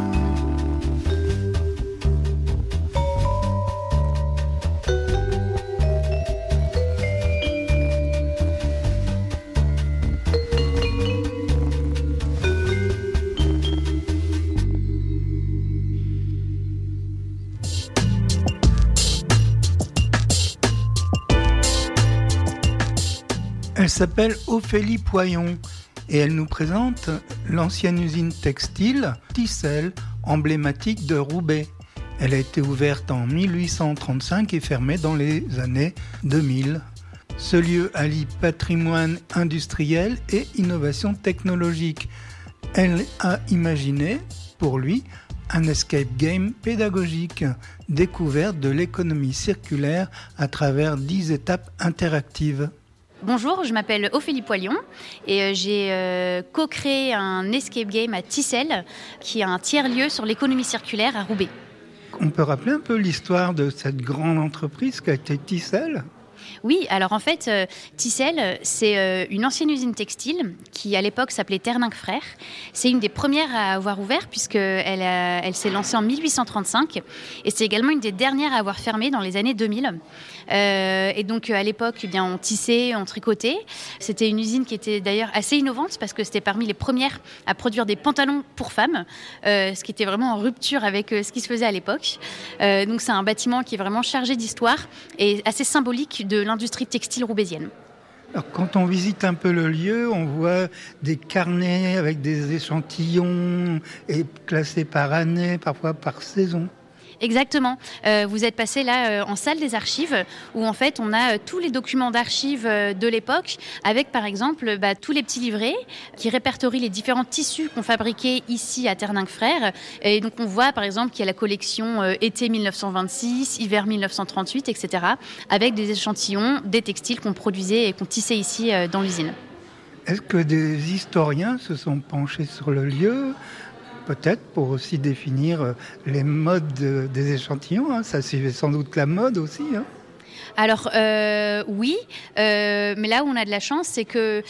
[SPEAKER 22] Elle s'appelle Ophélie Poyon et elle nous présente l'ancienne usine textile Tissel, emblématique de Roubaix. Elle a été ouverte en 1835 et fermée dans les années 2000. Ce lieu allie patrimoine industriel et innovation technologique. Elle a imaginé, pour lui, un escape game pédagogique, découverte de l'économie circulaire à travers 10 étapes interactives.
[SPEAKER 23] Bonjour, je m'appelle Ophélie Poilion et j'ai co-créé un escape game à Tissel, qui est un tiers-lieu sur l'économie circulaire à Roubaix.
[SPEAKER 22] On peut rappeler un peu l'histoire de cette grande entreprise qu'a été Tissel ?
[SPEAKER 23] Oui, alors en fait, Tissel, c'est une ancienne usine textile qui, à l'époque, s'appelait Terninck Frères. C'est une des premières à avoir ouvert puisqu'elle s'est lancée en 1835 et c'est également une des dernières à avoir fermé dans les années 2000. Et donc, à l'époque, eh bien, on tissait, on tricotait. C'était une usine qui était d'ailleurs assez innovante parce que c'était parmi les premières à produire des pantalons pour femmes, ce qui était vraiment en rupture avec ce qui se faisait à l'époque. Donc, c'est un bâtiment qui est vraiment chargé d'histoire et assez symbolique de l'industrie textile roubaisienne.
[SPEAKER 22] Alors, quand on visite un peu le lieu, on voit des carnets avec des échantillons et classés par année, parfois par saison.
[SPEAKER 23] Exactement. Vous êtes passé là en salle des archives où en fait on a tous les documents d'archives de l'époque avec par exemple tous les petits livrets qui répertorient les différents tissus qu'on fabriquait ici à Terninck Frères. Et donc on voit par exemple qu'il y a la collection été 1926, hiver 1938, etc. avec des échantillons des textiles qu'on produisait et qu'on tissait ici dans l'usine.
[SPEAKER 22] Est-ce que des historiens se sont penchés sur le lieu ? Peut-être pour aussi définir les modes des échantillons. Ça suivait sans doute la mode aussi.
[SPEAKER 23] Alors oui, mais là où on a de la chance, c'est que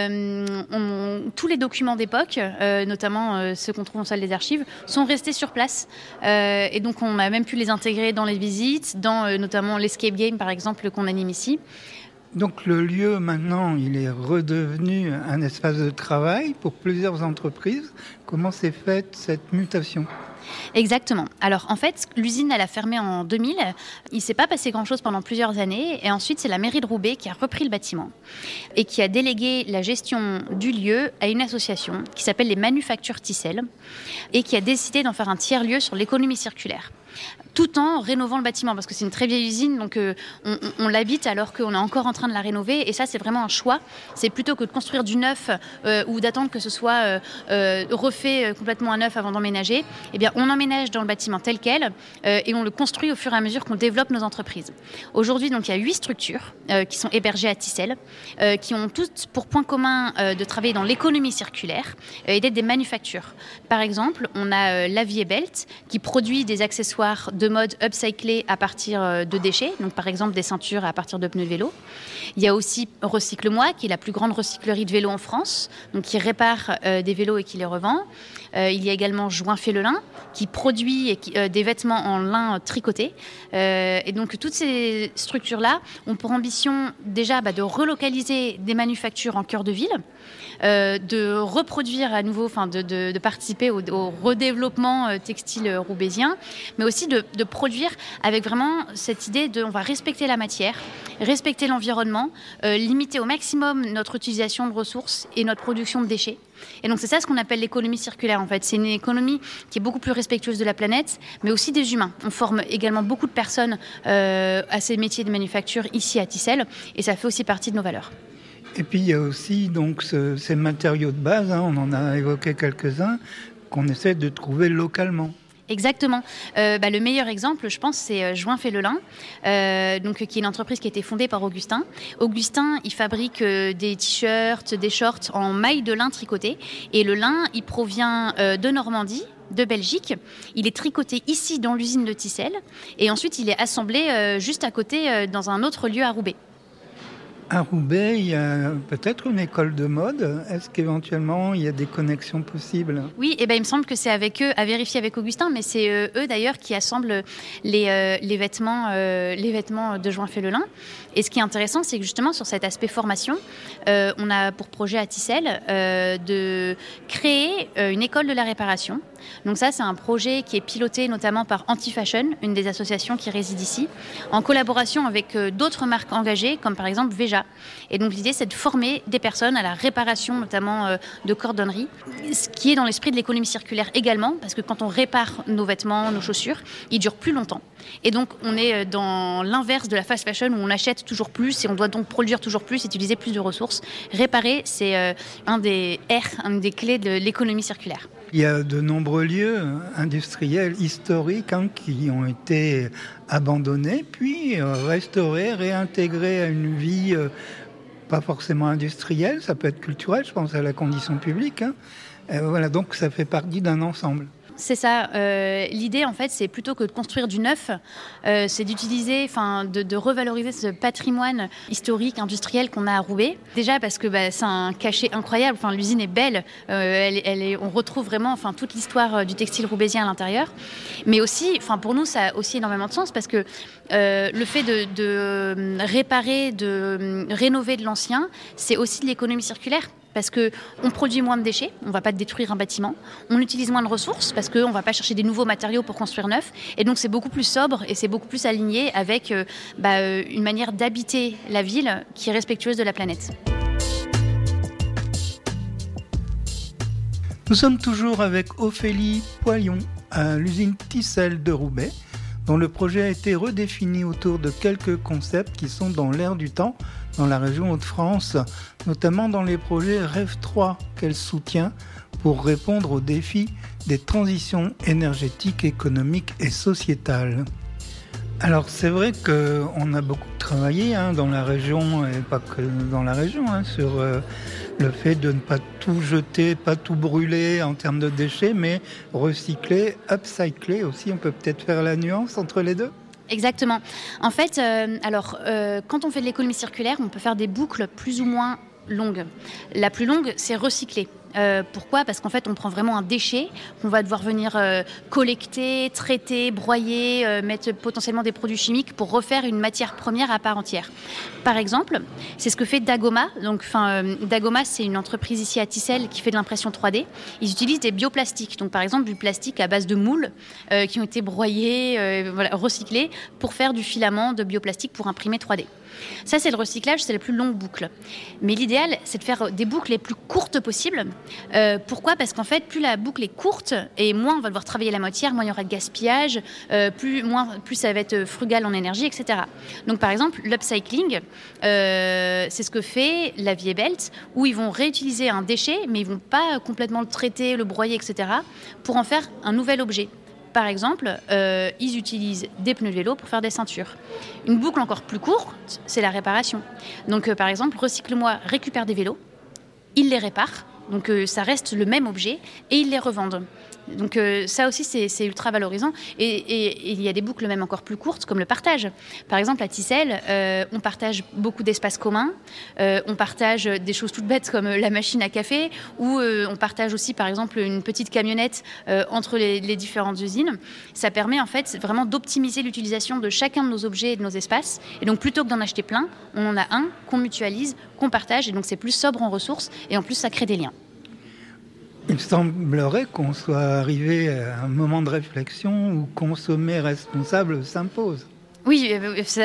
[SPEAKER 23] tous les documents d'époque, notamment ceux qu'on trouve en salle des archives, sont restés sur place. Et donc on a même pu les intégrer dans les visites, dans notamment l'escape game par exemple qu'on anime ici.
[SPEAKER 22] Donc le lieu maintenant, il est redevenu un espace de travail pour plusieurs entreprises. Comment s'est faite cette mutation ?
[SPEAKER 23] Exactement. Alors en fait, l'usine elle a fermé en 2000. Il ne s'est pas passé grand-chose pendant plusieurs années. Et ensuite, c'est la mairie de Roubaix qui a repris le bâtiment et qui a délégué la gestion du lieu à une association qui s'appelle les Manufactures Tissel et qui a décidé d'en faire un tiers-lieu sur l'économie circulaire. tout en rénovant le bâtiment, parce que c'est une très vieille usine, donc on l'habite alors qu'on est encore en train de la rénover, et ça c'est vraiment un choix. C'est plutôt que de construire du neuf ou d'attendre que ce soit refait complètement à neuf avant d'emménager, eh bien on emménage dans le bâtiment tel quel et on le construit au fur et à mesure qu'on développe nos entreprises. Aujourd'hui, donc, il y a 8 structures qui sont hébergées à Tissel, qui ont toutes pour point commun de travailler dans l'économie circulaire et d'être des manufactures. Par exemple, on a La Vie est Belt qui produit des accessoires de mode upcyclés à partir de déchets, donc par exemple des ceintures à partir de pneus de vélo. Il y a aussi Recycle-moi, qui est la plus grande recyclerie de vélos en France, donc qui répare des vélos et qui les revend. Il y a également Joint fait le lin, qui produit des vêtements en lin tricoté. Et donc toutes ces structures-là ont pour ambition déjà de relocaliser des manufactures en cœur de ville, de reproduire à nouveau, de participer au redéveloppement textile roubaisien, mais aussi de produire avec vraiment cette idée de on va respecter la matière, respecter l'environnement, limiter au maximum notre utilisation de ressources et notre production de déchets. Et donc c'est ça ce qu'on appelle l'économie circulaire en fait. C'est une économie qui est beaucoup plus respectueuse de la planète, mais aussi des humains. On forme également beaucoup de personnes à ces métiers de manufacture ici à Tissel, et ça fait aussi partie de nos valeurs.
[SPEAKER 22] Et puis il y a aussi donc ces matériaux de base, on en a évoqué quelques-uns, qu'on essaie de trouver localement.
[SPEAKER 23] Exactement. Le meilleur exemple, je pense, c'est Joint fait le lin, qui est une entreprise qui a été fondée par Augustin. Augustin, il fabrique des t-shirts, des shorts en maille de lin tricoté. Et le lin, il provient de Normandie, de Belgique. Il est tricoté ici dans l'usine de Tissel. Et ensuite, il est assemblé juste à côté dans un autre lieu à Roubaix.
[SPEAKER 22] À Roubaix, il y a peut-être une école de mode. Est-ce qu'éventuellement, il y a des connexions possibles ?
[SPEAKER 23] Oui, il me semble que c'est avec eux, à vérifier avec Augustin, mais c'est eux d'ailleurs qui assemblent les vêtements de Joint fait le lin. Et ce qui est intéressant, c'est que justement, sur cet aspect formation, on a pour projet à Tissel de créer une école de la réparation. Donc ça, c'est un projet qui est piloté notamment par Anti-Fashion, une des associations qui réside ici, en collaboration avec d'autres marques engagées, comme par exemple Veja. Et donc l'idée, c'est de former des personnes à la réparation, notamment de cordonnerie, ce qui est dans l'esprit de l'économie circulaire également, parce que quand on répare nos vêtements, nos chaussures, ils durent plus longtemps. Et donc on est dans l'inverse de la fast fashion où on achète toujours plus et on doit donc produire toujours plus, utiliser plus de ressources. Réparer, c'est une des clés de l'économie circulaire.
[SPEAKER 22] Il y a de nombreux lieux industriels historiques qui ont été abandonnés, puis restaurés, réintégrés à une vie pas forcément industrielle, ça peut être culturel, je pense à la condition publique. Voilà, donc ça fait partie d'un ensemble.
[SPEAKER 23] C'est ça. L'idée, en fait, c'est plutôt que de construire du neuf, c'est d'utiliser, de revaloriser ce patrimoine historique, industriel qu'on a à Roubaix. Déjà parce que c'est un cachet incroyable. L'usine est belle. On retrouve vraiment, toute l'histoire du textile roubaisien à l'intérieur. Mais aussi, pour nous, ça a aussi énormément de sens parce que le fait de réparer, de rénover de l'ancien, c'est aussi de l'économie circulaire. Parce qu'on produit moins de déchets, on ne va pas détruire un bâtiment, on utilise moins de ressources parce qu'on ne va pas chercher des nouveaux matériaux pour construire neuf. Et donc c'est beaucoup plus sobre et c'est beaucoup plus aligné avec une manière d'habiter la ville qui est respectueuse de la planète.
[SPEAKER 22] Nous sommes toujours avec Ophélie Poillon à l'usine Tissel de Roubaix, dont le projet a été redéfini autour de quelques concepts qui sont dans l'air du temps dans la région Hauts-de-France, notamment dans les projets Rêve 3 qu'elle soutient pour répondre aux défis des transitions énergétiques, économiques et sociétales. Alors c'est vrai qu'on a beaucoup travaillé dans la région, et pas que dans la région, sur le fait de ne pas tout jeter, pas tout brûler en termes de déchets, mais recycler, upcycler aussi. On peut peut-être faire la nuance entre les deux ?
[SPEAKER 23] Exactement. En fait, quand on fait de l'économie circulaire, on peut faire des boucles plus ou moins longues. La plus longue, c'est recycler. Pourquoi ? Parce qu'en fait, on prend vraiment un déchet qu'on va devoir venir collecter, traiter, broyer, mettre potentiellement des produits chimiques pour refaire une matière première à part entière. Par exemple, c'est ce que fait Dagoma. Dagoma, c'est une entreprise ici à Tissel qui fait de l'impression 3D. Ils utilisent des bioplastiques. Donc, par exemple, du plastique à base de moules qui ont été broyés, recyclés pour faire du filament de bioplastique pour imprimer 3D. Ça, c'est le recyclage, c'est la plus longue boucle. Mais l'idéal, c'est de faire des boucles les plus courtes possibles Pourquoi ? Parce qu'en fait, plus la boucle est courte et moins on va devoir travailler la matière, moins il y aura de gaspillage, plus ça va être frugal en énergie, etc. Donc par exemple, l'upcycling, c'est ce que fait la Vie est Belt, où ils vont réutiliser un déchet, mais ils ne vont pas complètement le traiter, le broyer, etc., pour en faire un nouvel objet. Par exemple, ils utilisent des pneus de vélo pour faire des ceintures. Une boucle encore plus courte, c'est la réparation. Donc par exemple, Recycle-moi récupère des vélos, ils les réparent, donc ça reste le même objet, et ils les revendent. Donc ça aussi, c'est ultra valorisant. Et il y a des boucles même encore plus courtes, comme le partage. Par exemple, à Tissel, on partage beaucoup d'espaces communs. On partage des choses toutes bêtes comme la machine à café, ou on partage aussi, par exemple, une petite camionnette entre les différentes usines. Ça permet en fait vraiment d'optimiser l'utilisation de chacun de nos objets et de nos espaces. Et donc plutôt que d'en acheter plein, on en a un qu'on mutualise, qu'on partage. Et donc c'est plus sobre en ressources. Et en plus, ça crée des liens.
[SPEAKER 22] Il semblerait qu'on soit arrivé à un moment de réflexion où consommer responsable s'impose.
[SPEAKER 23] Oui,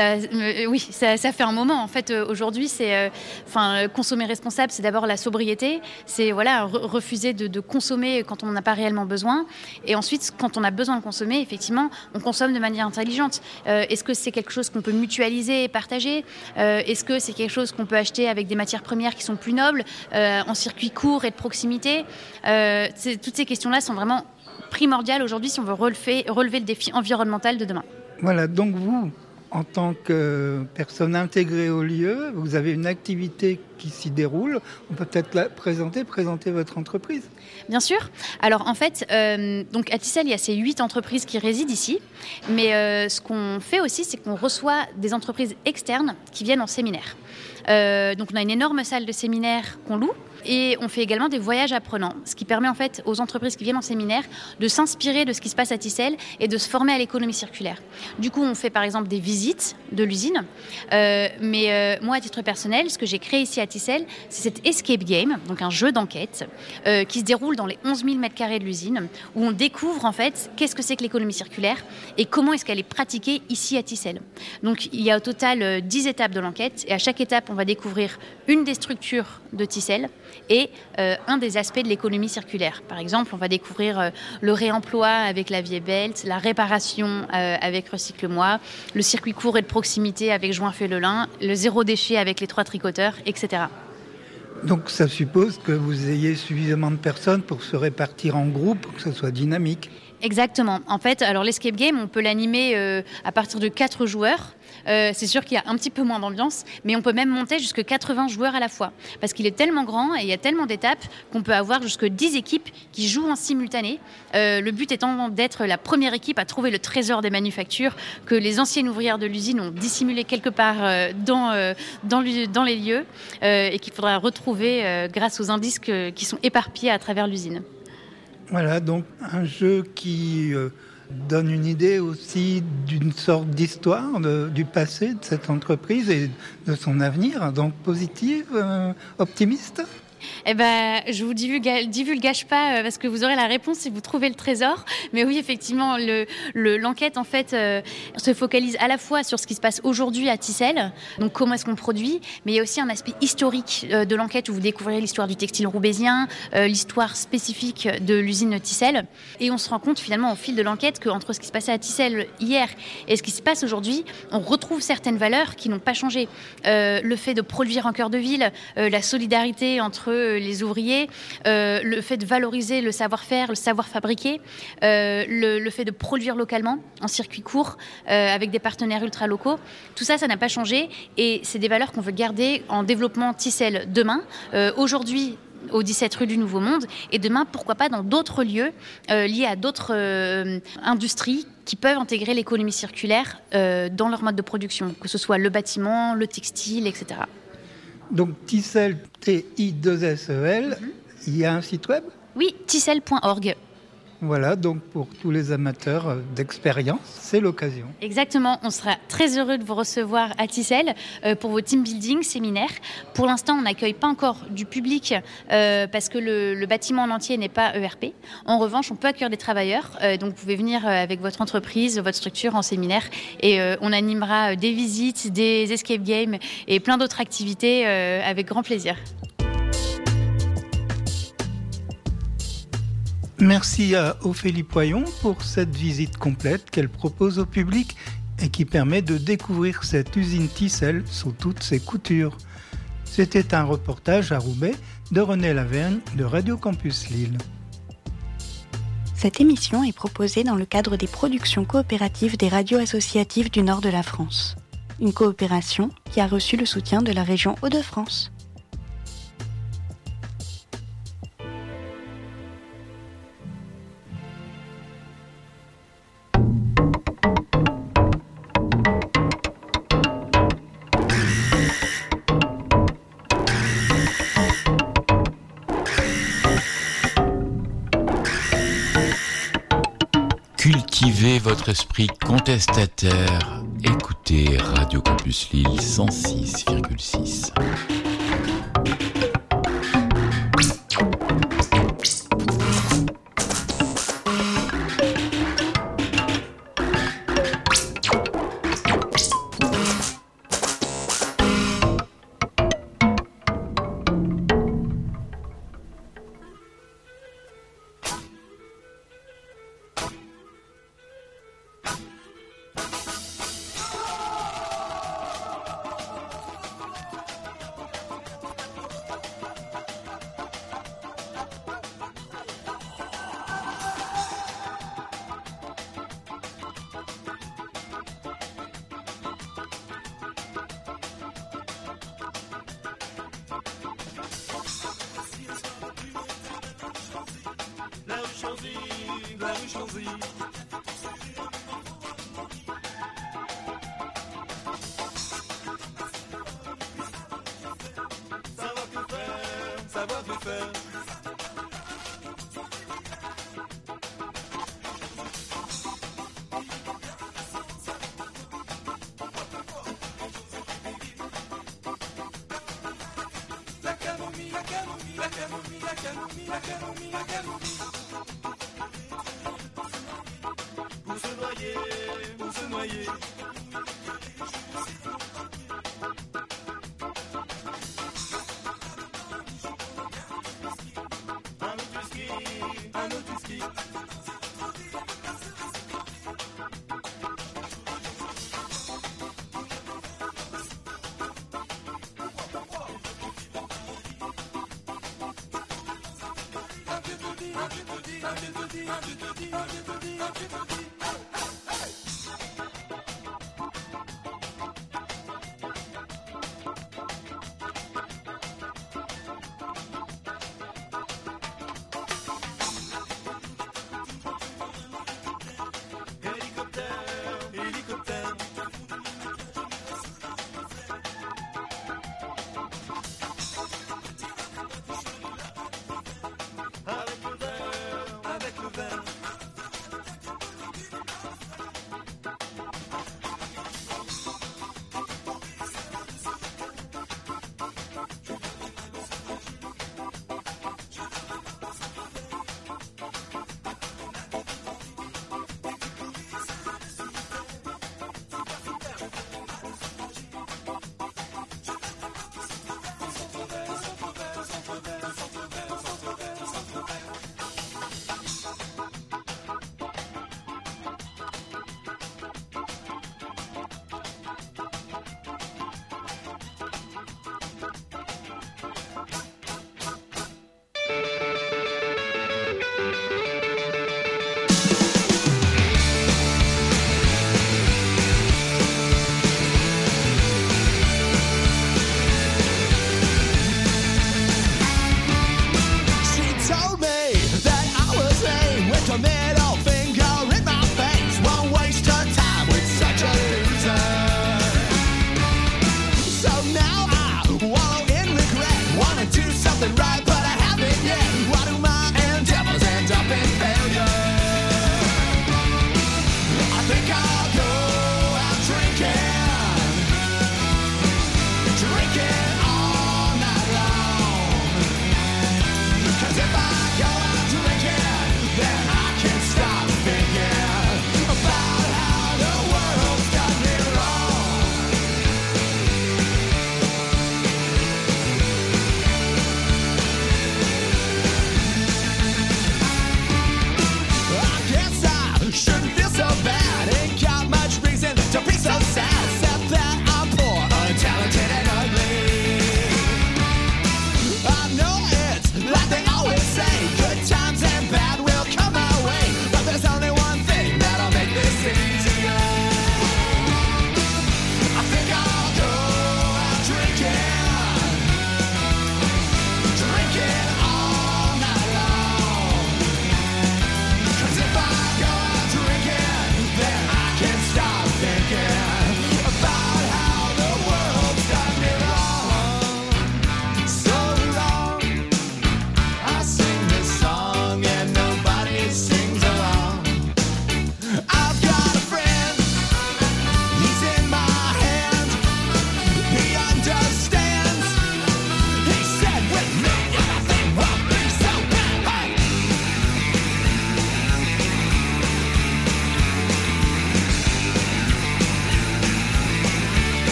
[SPEAKER 23] ça fait un moment. En fait, aujourd'hui, consommer responsable, c'est d'abord la sobriété. C'est refuser de consommer quand on n'en a pas réellement besoin. Et ensuite, quand on a besoin de consommer, effectivement, on consomme de manière intelligente. Est-ce que c'est quelque chose qu'on peut mutualiser et partager ? Est-ce que c'est quelque chose qu'on peut acheter avec des matières premières qui sont plus nobles, en circuit court et de proximité ? Toutes ces questions-là sont vraiment primordiales aujourd'hui si on veut relever le défi environnemental de demain.
[SPEAKER 22] Voilà, donc vous, en tant que personne intégrée au lieu, vous avez une activité qui s'y déroule. On peut peut-être la présenter votre entreprise.
[SPEAKER 23] Bien sûr. Alors en fait, donc à Tissel, il y a ces 8 entreprises qui résident ici. Mais ce qu'on fait aussi, c'est qu'on reçoit des entreprises externes qui viennent en séminaire. Donc on a une énorme salle de séminaire qu'on loue. Et on fait également des voyages apprenants, ce qui permet en fait aux entreprises qui viennent en séminaire de s'inspirer de ce qui se passe à Tissel et de se former à l'économie circulaire. Du coup, on fait par exemple des visites de l'usine. Mais moi, à titre personnel, ce que j'ai créé ici à Tissel, c'est cet escape game, donc un jeu d'enquête qui se déroule dans les 11 000 m² de l'usine, où on découvre en fait qu'est-ce que c'est que l'économie circulaire et comment est-ce qu'elle est pratiquée ici à Tissel. Donc il y a au total 10 étapes de l'enquête et à chaque étape, on va découvrir une des structures de Tissel et un des aspects de l'économie circulaire. Par exemple, on va découvrir le réemploi avec la Vie est Belt, la réparation avec Recycle-moi, le circuit court et de proximité avec Joinfait-le-Lin, le zéro déchet avec les 3 tricoteurs, etc.
[SPEAKER 22] Donc ça suppose que vous ayez suffisamment de personnes pour se répartir en groupe, pour que ce soit dynamique.
[SPEAKER 23] Exactement. En fait, alors l'escape game, on peut l'animer à partir de 4 joueurs. C'est sûr qu'il y a un petit peu moins d'ambiance, mais on peut même monter jusqu'à 80 joueurs à la fois. Parce qu'il est tellement grand et il y a tellement d'étapes qu'on peut avoir jusqu'à 10 équipes qui jouent en simultané. Le but étant d'être la première équipe à trouver le trésor des manufactures que les anciennes ouvrières de l'usine ont dissimulé quelque part dans les lieux et qu'il faudra retrouver grâce aux indices qui sont éparpillés à travers l'usine.
[SPEAKER 22] Voilà, donc un jeu qui donne une idée aussi d'une sorte d'histoire du passé de cette entreprise et de son avenir, donc positive, optimiste.
[SPEAKER 23] Eh ben, je vous divulgage pas parce que vous aurez la réponse si vous trouvez le trésor. Mais oui, effectivement, l'enquête en fait se focalise à la fois sur ce qui se passe aujourd'hui à Tissel, donc comment est-ce qu'on produit, mais il y a aussi un aspect historique de l'enquête où vous découvrirez l'histoire du textile roubaisien, l'histoire spécifique de l'usine de Tissel. Et on se rend compte finalement au fil de l'enquête qu'entre ce qui se passait à Tissel hier et ce qui se passe aujourd'hui, on retrouve certaines valeurs qui n'ont pas changé. Le fait de produire en cœur de ville, la solidarité entre les ouvriers, le fait de valoriser le savoir-faire, le savoir fabriquer, le fait de produire localement en circuit court avec des partenaires ultra locaux, tout ça, ça n'a pas changé et c'est des valeurs qu'on veut garder en développement Tissel demain. Aujourd'hui, au 17 rue du Nouveau Monde et demain, pourquoi pas dans d'autres lieux liés à d'autres industries qui peuvent intégrer l'économie circulaire dans leur mode de production, que ce soit le bâtiment, le textile, etc.
[SPEAKER 22] Donc Tissel, T-I-2-S-E-L, il y a un site web ?
[SPEAKER 23] Oui, tissel.org.
[SPEAKER 22] Voilà, donc pour tous les amateurs d'expérience, c'est l'occasion.
[SPEAKER 23] Exactement, on sera très heureux de vous recevoir à Tissel pour vos team building, séminaires. Pour l'instant, on n'accueille pas encore du public parce que le bâtiment en entier n'est pas ERP. En revanche, on peut accueillir des travailleurs, donc vous pouvez venir avec votre entreprise, votre structure en séminaire et on animera des visites, des escape games et plein d'autres activités avec grand plaisir.
[SPEAKER 22] Merci à Ophélie Poyon pour cette visite complète qu'elle propose au public et qui permet de découvrir cette usine Tissel sous toutes ses coutures. C'était un reportage à Roubaix de René Lavergne de Radio Campus Lille.
[SPEAKER 1] Cette émission est proposée dans le cadre des productions coopératives des radios associatives du nord de la France. Une coopération qui a reçu le soutien de la région Hauts-de-France.
[SPEAKER 9] Cultivez votre esprit contestataire. Écoutez Radio Campus Lille 106,6.
[SPEAKER 11] Pour se noyer. Un autre whisky. Un vieux